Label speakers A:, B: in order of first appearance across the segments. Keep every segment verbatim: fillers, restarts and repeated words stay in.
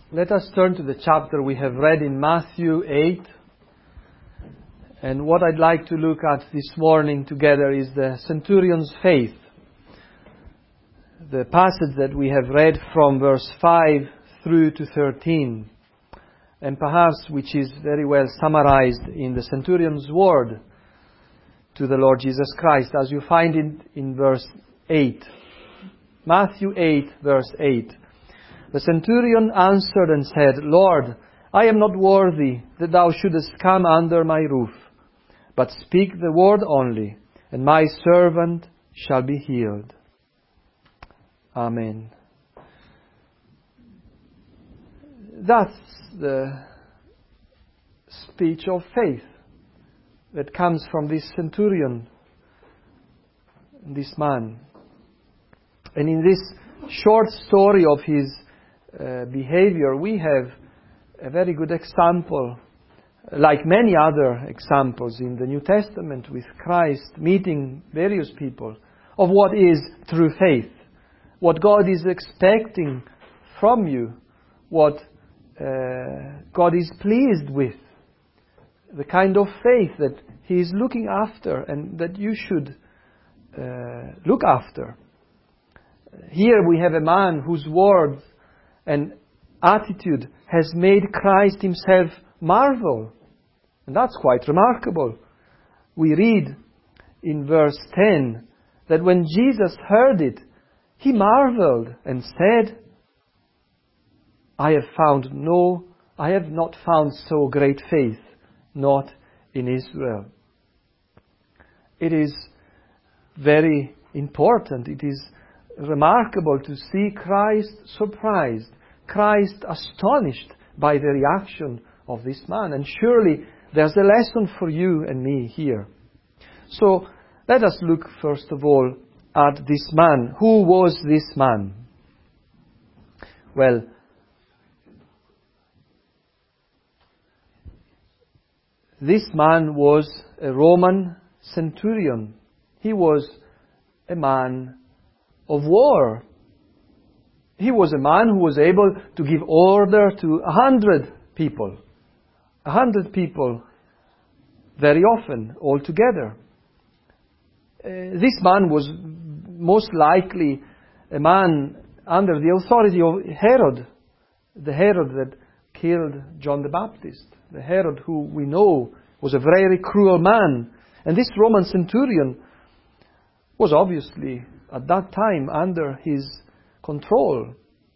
A: Let us turn to the chapter we have read in Matthew eight. And what I'd like to look at this morning together is the centurion's faith. The passage that we have read from verse five through to thirteen. And perhaps which is very well summarized in the centurion's word to the Lord Jesus Christ, as you find it in verse eight. Matthew eight, verse eight. The centurion answered and said, Lord, I am not worthy that thou shouldest come under my roof, but speak the word only, and my servant shall be healed. Amen. That's the speech of faith that comes from this centurion, this man. And in this short story of his uh, behavior, we have a very good example, like many other examples in the New Testament with Christ meeting various people, of what is true faith, what God is expecting from you, what uh, God is pleased with, the kind of faith that He is looking after and that you should uh, look after. Here we have a man whose words and attitude has made Christ Himself marvel. And that's quite remarkable. We read in verse ten that when Jesus heard it, He marveled and said, I have found no, I have not found so great faith, not in Israel. It is very important. It is remarkable to see Christ surprised, Christ astonished by the reaction of this man. And surely there's a lesson for you and me here. So let us look first of all at this man. Who was this man? Well, this man was a Roman centurion. He was a man of war. He was a man who was able to give order to a hundred people. A hundred people very often, all together. Uh, this man was most likely a man under the authority of Herod, the Herod that killed John the Baptist, the Herod who we know was a very cruel man. And this Roman centurion was obviously at that time under his control.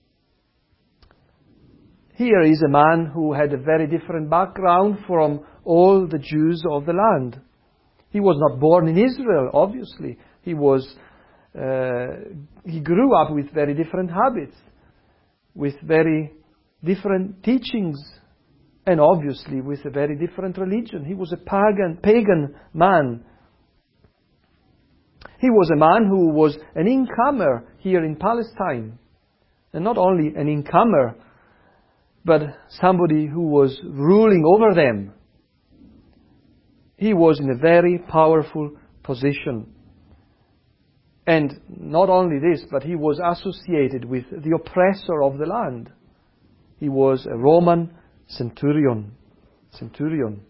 A: Here is a man who had a very different background from all the Jews of the land. He was not born in Israel, obviously. He was, uh, he grew up with very different habits, with very different teachings, and obviously with a very different religion. He was a pagan, pagan man. He was a man who was an incomer here in Palestine. And not only an incomer, but somebody who was ruling over them. He was in a very powerful position. And not only this, but he was associated with the oppressor of the land. He was a Roman centurion. Centurion.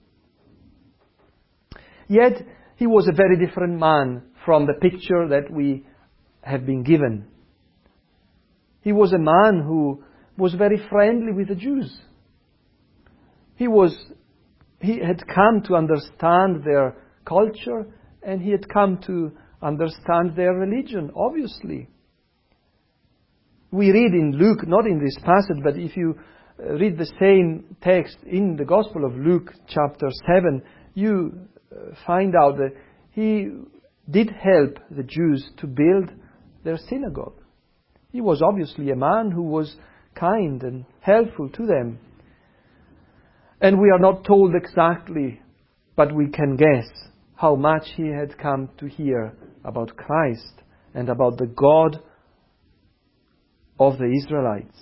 A: Yet, he was a very different man from the picture that we have been given. He was a man who was very friendly with the Jews. He was, he had come to understand their culture, and he had come to understand their religion, obviously. We read in Luke, not in this passage, but if you read the same text in the Gospel of Luke, chapter seven, you find out that he did help the Jews to build their synagogue. He was obviously a man who was kind and helpful to them. And we are not told exactly, but we can guess how much he had come to hear about Christ and about the God of the Israelites.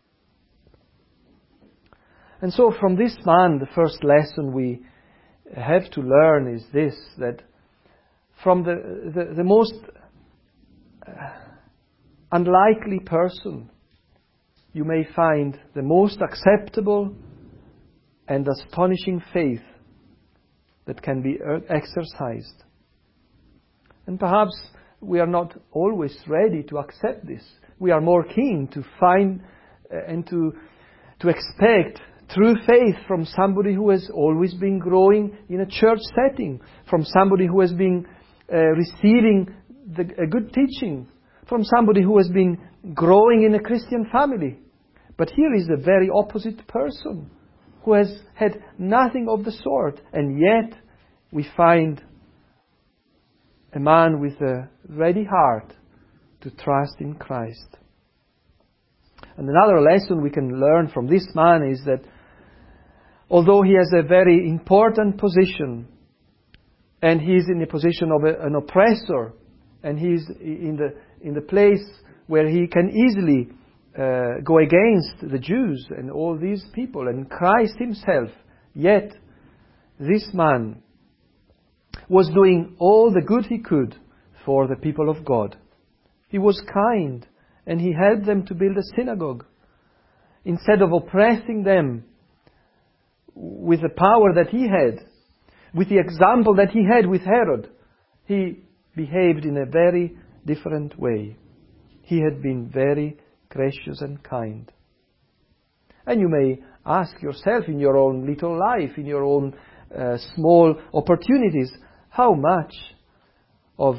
A: And so from this man, the first lesson we have to learn is this, that from the, the, the most unlikely person you may find the most acceptable and astonishing faith that can be exercised. And perhaps we are not always ready to accept this. We are more keen to find uh, and to, to expect true faith from somebody who has always been growing in a church setting, from somebody who has been uh, receiving the, a good teaching, from somebody who has been growing in a Christian family. But here is the very opposite person who has had nothing of the sort, and yet we find a man with a ready heart to trust in Christ. And another lesson we can learn from this man is that although he has a very important position, and he is in the position of a, an oppressor, and he is in the in the place where he can easily uh, go against the Jews and all these people and Christ himself, yet this man was doing all the good he could for the people of God. He was kind, and he helped them to build a synagogue. Instead of oppressing them with the power that he had, with the example that he had with Herod, he behaved in a very different way. He had been very gracious and kind. And you may ask yourself in your own little life, in your own uh, small opportunities, how much of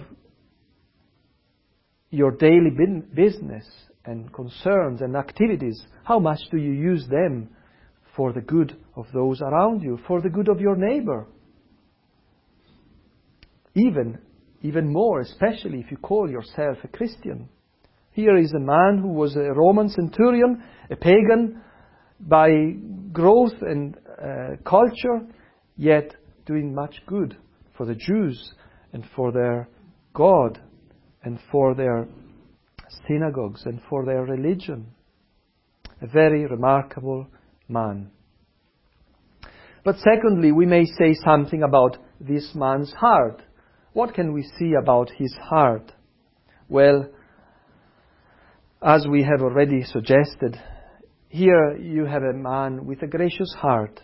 A: your daily business and concerns and activities, how much do you use them for the good of those around you, for the good of your neighbor? Even, even more, especially if you call yourself a Christian. Here is a man who was a Roman centurion, a pagan by growth and uh, culture, yet doing much good for the Jews and for their God and for their synagogues and for their religion. A very remarkable man. But secondly, we may say something about this man's heart. What can we see about his heart? Well, as we have already suggested, here you have a man with a gracious heart.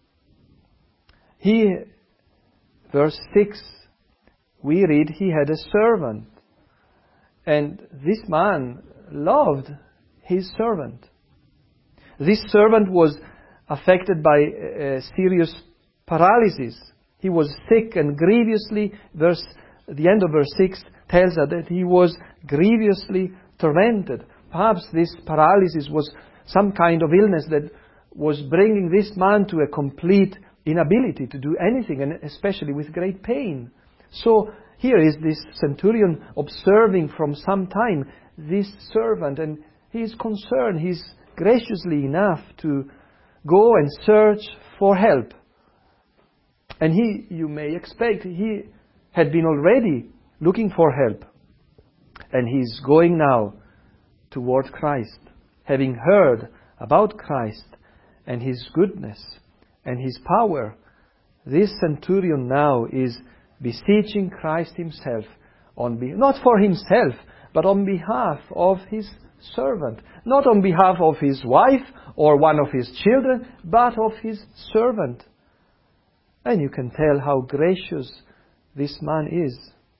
A: He, verse six, we read he had a servant. And this man loved his servant. This servant was affected by a serious paralysis. He was sick and grievously, verse, the end of verse six tells us that he was grievously tormented. Perhaps this paralysis was some kind of illness that was bringing this man to a complete inability to do anything, and especially with great pain. So here is this centurion observing from some time this servant, and he is concerned. He is graciously enough to go and search for help. And he, you may expect, he had been already looking for help. And he is going now toward Christ, having heard about Christ and his goodness and his power. This centurion now is beseeching Christ himself, on be- not for himself, but on behalf of his servant. Not on behalf of his wife or one of his children, but of his servant. And you can tell how gracious this man is.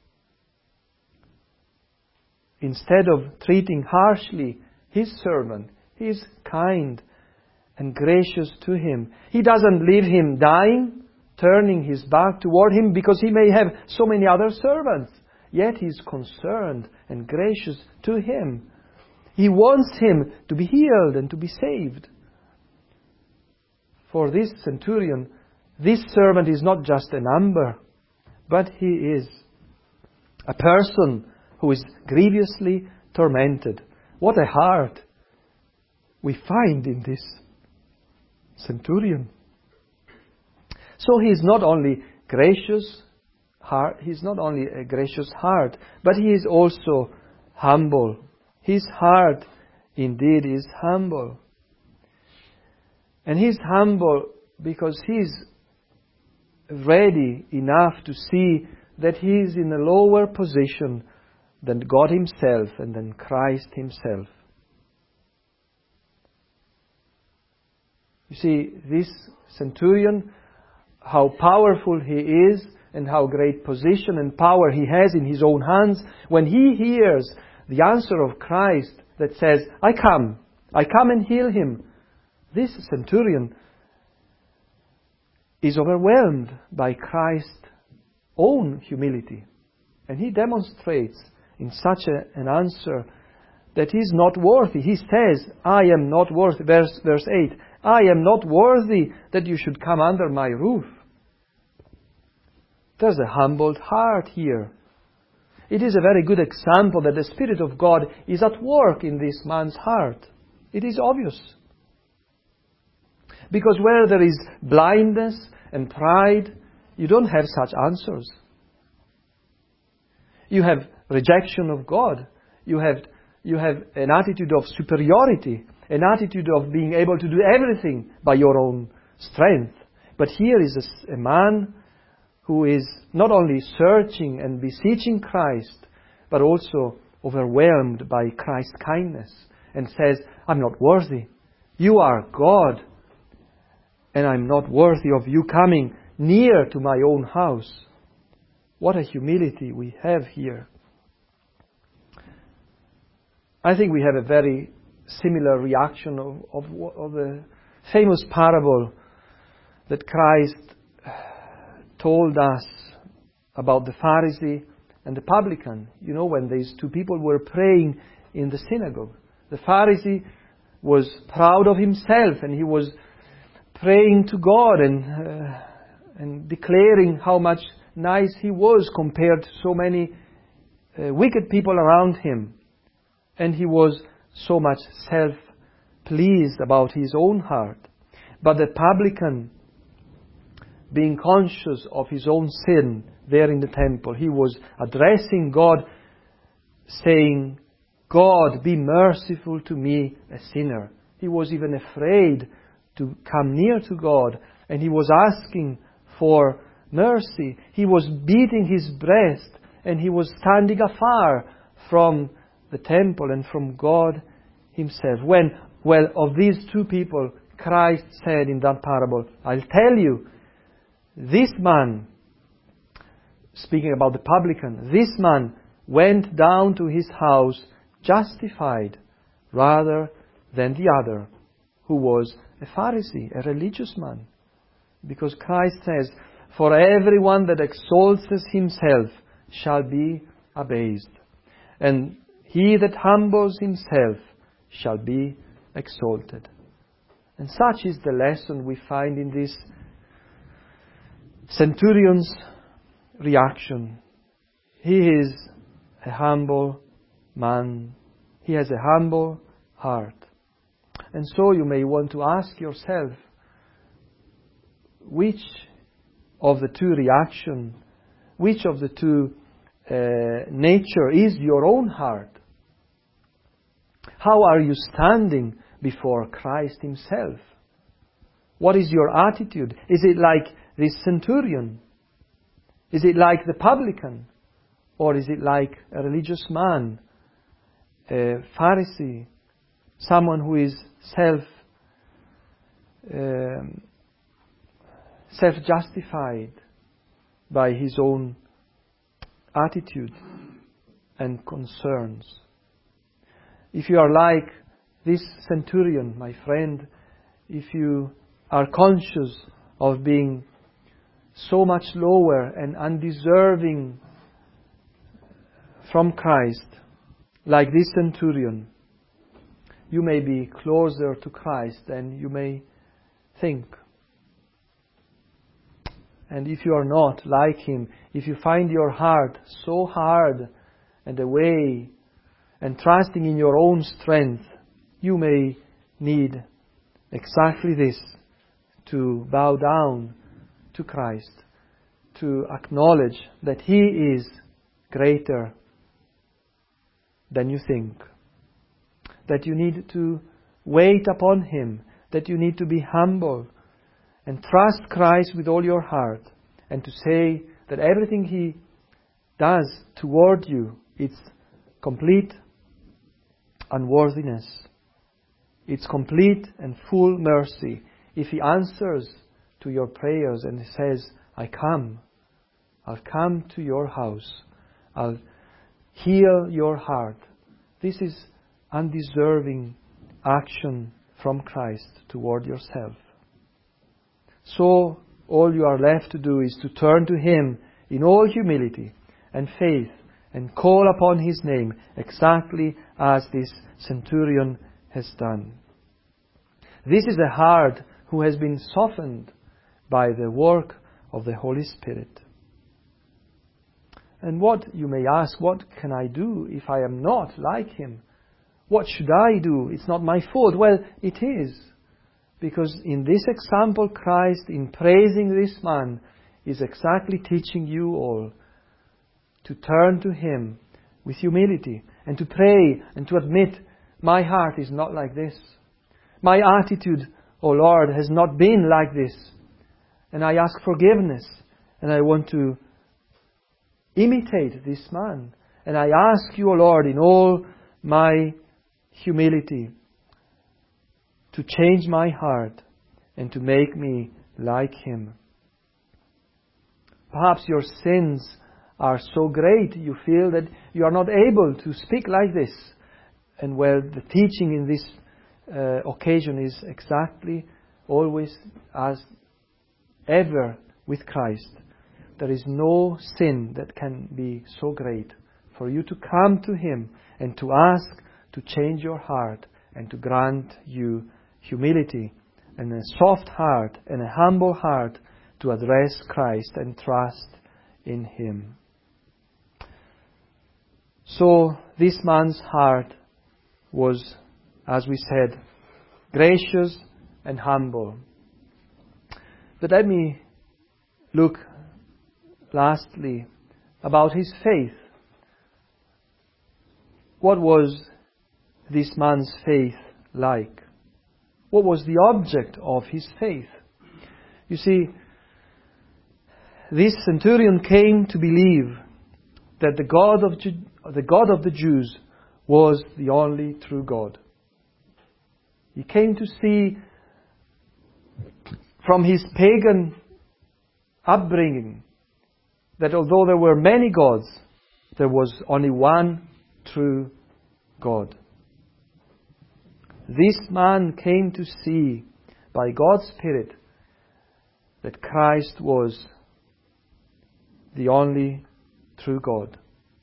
A: Instead of treating harshly his servant, he is kind and gracious to him. He doesn't leave him dying, turning his back toward him, because he may have so many other servants. Yet he is concerned and gracious to him. He wants him to be healed and to be saved. For this centurion, this servant is not just a number, but he is a person who is grievously tormented. What a heart we find in this centurion. So he is not only gracious heart, he is not only a gracious heart, but he is also humble. His heart indeed is humble. And he is humble because he is ready enough to see that he is in a lower position than God himself and than Christ himself. You see, this centurion, how powerful he is and how great position and power he has in his own hands, when he hears the answer of Christ that says, I come, I come and heal him, this centurion is overwhelmed by Christ's own humility. And he demonstrates in such a, an answer that he is not worthy. He says, I am not worthy. Verse, verse eight, I am not worthy that you should come under my roof. There's a humbled heart here. It is a very good example that the Spirit of God is at work in this man's heart. It is obvious. Because where there is blindness and pride, you don't have such answers. You have rejection of God. You have, you have an attitude of superiority, an attitude of being able to do everything by your own strength. But here is a, a man who is not only searching and beseeching Christ, but also overwhelmed by Christ's kindness and says, I'm not worthy. You are God, and I'm not worthy of you coming near to my own house. What a humility we have here. I think we have a very similar reaction of, of, of the famous parable that Christ told us about the Pharisee and the publican. You know, when these two people were praying in the synagogue. The Pharisee was proud of himself and he was praying to God and, uh, and declaring how much nice he was compared to so many uh, wicked people around him. And he was so much self-pleased about his own heart. But the publican, being conscious of his own sin there in the temple, he was addressing God, saying, God, be merciful to me, a sinner. He was even afraid to come near to God, and he was asking for mercy. He was beating his breast, and he was standing afar from the temple and from God himself. When, well, of these two people, Christ said in that parable, I'll tell you, this man, speaking about the publican, this man went down to his house justified rather than the other, who was a Pharisee, a religious man. Because Christ says, for everyone that exalts himself shall be abased, and he that humbles himself shall be exalted. And such is the lesson we find in this centurion's reaction. He is a humble man. He has a humble heart. And so you may want to ask yourself, which of the two reaction, which of the two uh, nature is your own heart? How are you standing before Christ himself? What is your attitude? Is it like this centurion? Is it like the publican? Or is it like a religious man, a Pharisee, someone who is self um, self-justified by his own attitude and concerns? If you are like this centurion, my friend, if you are conscious of being so much lower and undeserving from Christ, like this centurion, you may be closer to Christ than you may think. And if you are not like him, if you find your heart so hard and away and trusting in your own strength, you may need exactly this, to bow down to Christ, to acknowledge that he is greater than you think, that you need to wait upon him, that you need to be humble and trust Christ with all your heart, and to say that everything he does toward you, it's complete unworthiness. It's complete and full mercy. if He answers to your prayers and says, I come, I'll come to your house, I'll heal your heart, this is undeserving action from Christ toward yourself. So all you are left to do is to turn to Him in all humility and faith and call upon His name exactly as this centurion has done. This is a heart who has been softened by the work of the Holy Spirit. And what, you may ask, what can I do if I am not like Him? What should I do? It's not my fault. Well, it is. Because in this example, Christ, in praising this man, is exactly teaching you all to turn to Him with humility and to pray and to admit, my heart is not like this. My attitude, O Lord, has not been like this. And I ask forgiveness. And I want to imitate this man. And I ask you, O Lord, in all my humility, to change my heart and to make me like Him. Perhaps your sins are so great you feel that you are not able to speak like this. And well, the teaching in this uh, occasion is exactly always as ever with Christ. There is no sin that can be so great for you to come to Him and to ask to change your heart and to grant you humility and a soft heart and a humble heart to address Christ and trust in Him. So this man's heart was, as we said, gracious and humble. But let me look lastly about his faith. What was this man's faith like? What was the object of his faith? You see, this centurion came to believe that the God of Ju- the God of the Jews was the only true God. He came to see from his pagan upbringing that although there were many gods, there was only one true God. This man came to see by God's Spirit that Christ was the only true God.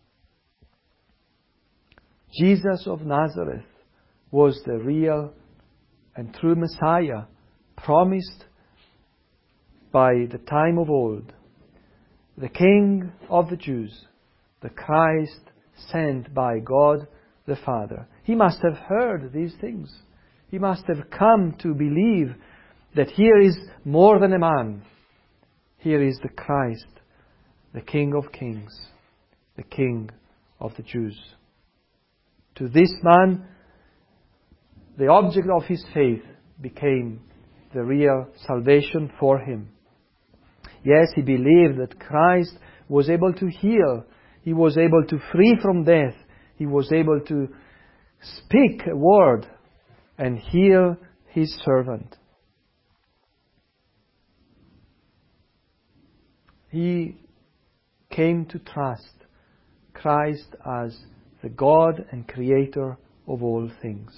A: Jesus of Nazareth was the real and true Messiah promised by the time of old, the King of the Jews, the Christ sent by God the Father. He must have heard these things. He must have come to believe that here is more than a man. Here is the Christ, the King of Kings, the King of the Jews. To this man, the object of his faith became the real salvation for him. Yes, he believed that Christ was able to heal. He was able to free from death. He was able to speak a word and heal his servant. He came to trust Christ as the God and Creator of all things.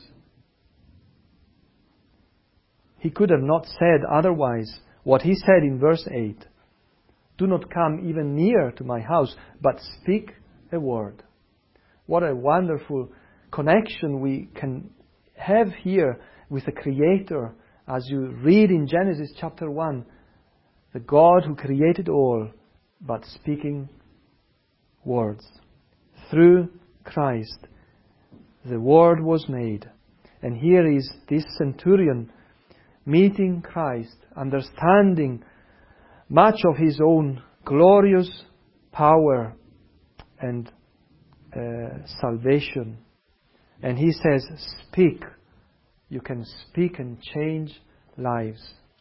A: He could have not said otherwise what he said in verse eight. Do not come even near to my house, but speak a word. What a wonderful connection we can have here with the Creator as you read in Genesis chapter one. The God who created all, but speaking words. Through Christ, the Word was made. And here is this centurion meeting Christ, understanding much of his own glorious power and uh, salvation. And he says, speak. You can speak and change lives.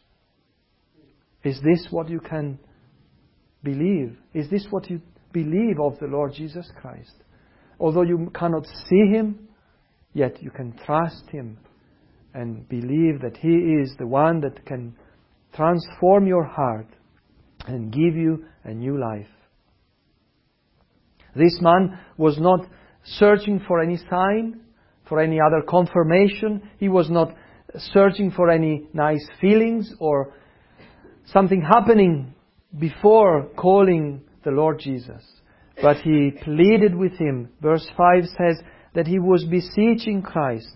A: Is this what you can believe? Is this what you believe of the Lord Jesus Christ? Although you cannot see Him, yet you can trust Him and believe that He is the one that can transform your heart and give you a new life. This man was not searching for any sign, for any other confirmation. He was not searching for any nice feelings or something happening before calling the Lord Jesus. But he pleaded with Him. Verse five says that he was beseeching Christ.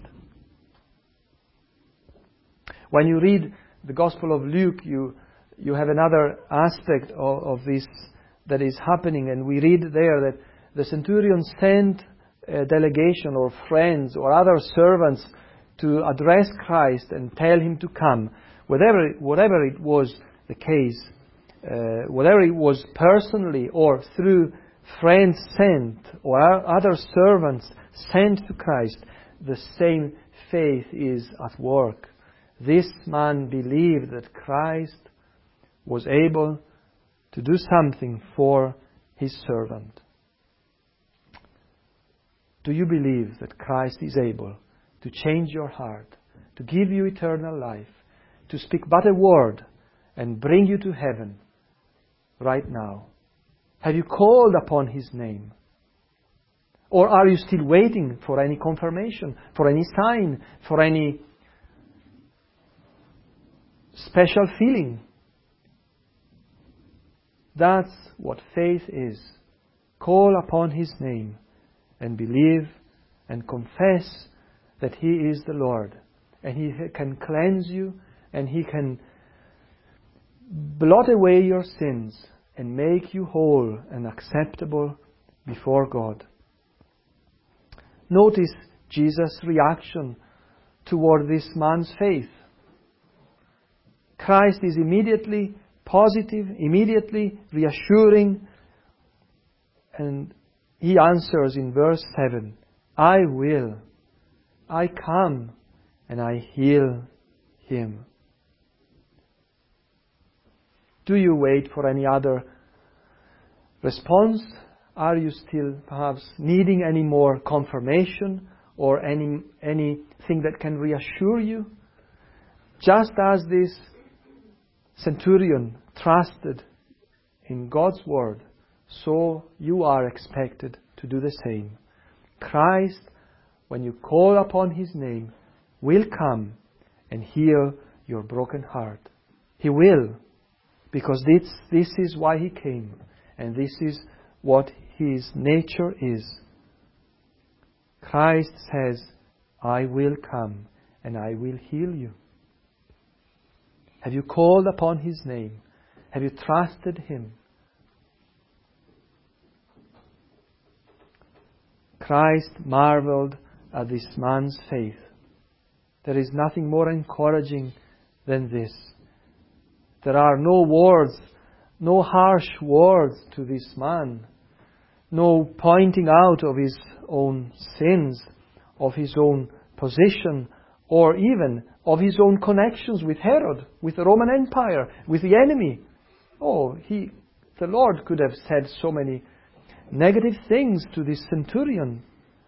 A: When you read the Gospel of Luke, you you have another aspect of, of this that is happening, and we read there that the centurion sent a delegation or friends or other servants to address Christ and tell Him to come. Whatever, whatever it was the case, uh, whatever it was personally or through friends sent or other servants sent to Christ, the same faith is at work. This man believed that Christ was able to do something for His servant. Do you believe that Christ is able to change your heart, to give you eternal life, to speak but a word and bring you to heaven right now? Have you called upon His name? Or are you still waiting for any confirmation, for any sign, for any special feeling? That's what faith is. Call upon His name and believe and confess that He is the Lord. And He can cleanse you, and He can blot away your sins and make you whole and acceptable before God. Notice Jesus' reaction toward this man's faith. Christ is immediately positive, immediately reassuring, and He answers in verse seven, I will, I come, and I heal him. Do you wait for any other response? Are you still perhaps needing any more confirmation or any anything that can reassure you? Just as this centurion trusted in God's word, so you are expected to do the same. Christ, when you call upon His name, will come and heal your broken heart. He will, because this, this is why He came, and this is what His nature is. Christ says, I will come and I will heal you. Have you called upon His name? Have you trusted Him? Christ marveled at this man's faith. There is nothing more encouraging than this. There are no words, no harsh words to this man, no pointing out of his own sins, of his own position, or even of his own connections with Herod, with the Roman Empire, with the enemy. Oh, he, the Lord could have said so many negative things to this centurion,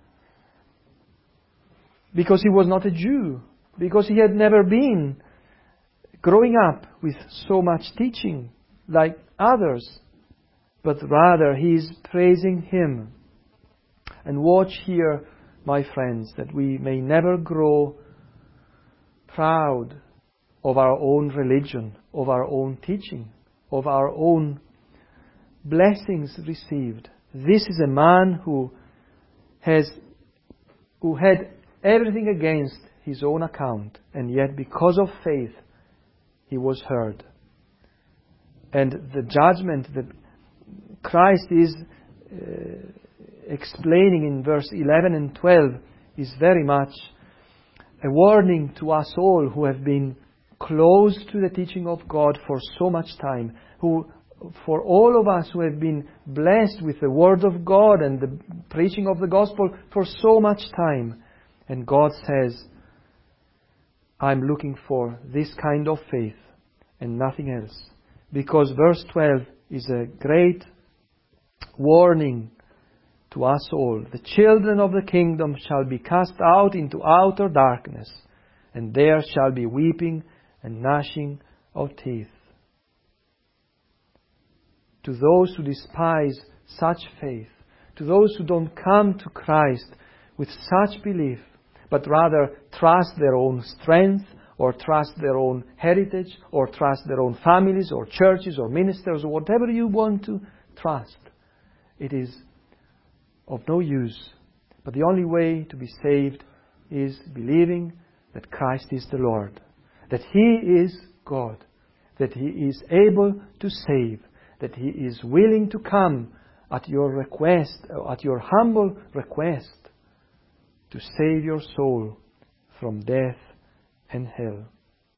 A: because he was not a Jew, because he had never been growing up with so much teaching like others, but rather he is praising Him. And watch here, my friends, that we may never grow proud of our own religion, of our own teaching, of our own blessings received. This is a man who has, who had everything against his own account, and yet because of faith, he was heard. And the judgment that Christ is uh, explaining in verse eleven and twelve is very much a warning to us all who have been close to the teaching of God for so much time, who, for all of us who have been blessed with the Word of God and the preaching of the Gospel for so much time. And God says, I'm looking for this kind of faith and nothing else. Because verse twelve is a great warning to us all. The children of the kingdom shall be cast out into outer darkness. and there shall be weeping and gnashing of teeth. To those who despise such faith, to those who don't come to Christ with such belief, but rather trust their own strength, or trust their own heritage, or trust their own families, or churches, or ministers, or whatever you want to trust, it is of no use. But the only way to be saved is believing that Christ is the Lord, that He is God, that He is able to save, that He is willing to come at your request, at your humble request, to save your soul from death and hell.